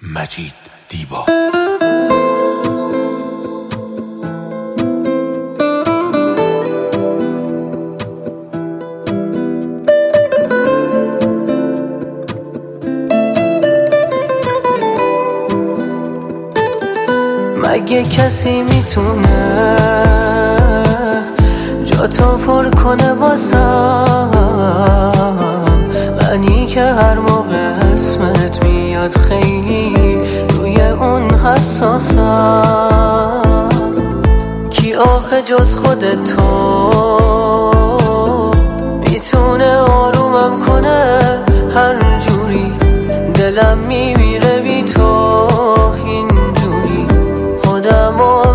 مجید دیبا. مگه کسی میتونه جاتو پر کنه واسم؟ منی که هر موقع اسمت میاد خیلی روی اون حساسم. کی آخه جز خودت تو میتونه آرومم کنه؟ هر جوری دلم میمیره بی تو، اینجوری خودمو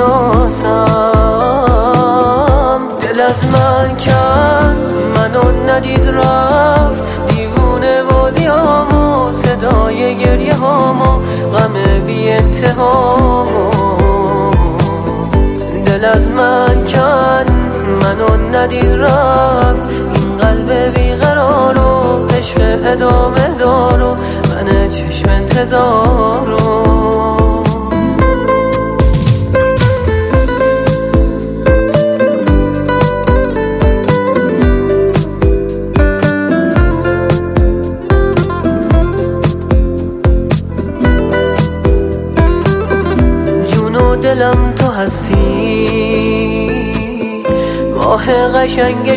میشناسم. دل از من کن، منو ندید رفت، دیوونه بازی هامو، صدای گریه هامو، غم بی انتهامو. دل از من کن، منو ندید رفت، این قلب بیقرارو، عشق ادامه دارو، من چشم انتظارو. دلم تو هستی، ماه قشنگ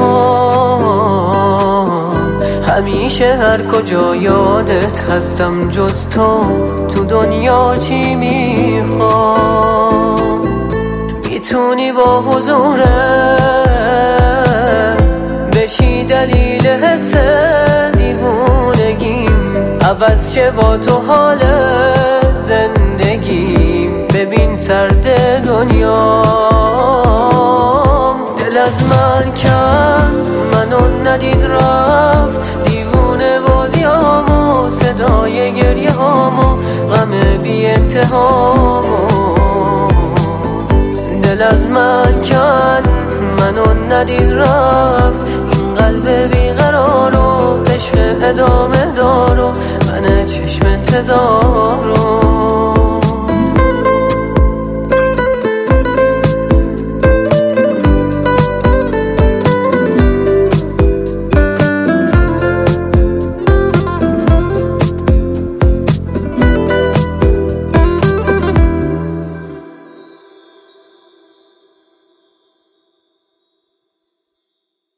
شب‌هام، همیشه هر کجا یادت هستم. جز تو دنیا چی میخوام؟ میتونی با حضورت بشی دلیل حس دیوونگیم، عوض شه با تو حال زندگیم. ببین سرد دنیام، دل از من کن، منو ندید رفت، دیوونه بازی هامو، صدای گریه هامو، غم بی انتهامو. دل از من کن، منو ندید رفت، این قلب بیقرارو، عشق ادامه دارو، من چشم انتظارو.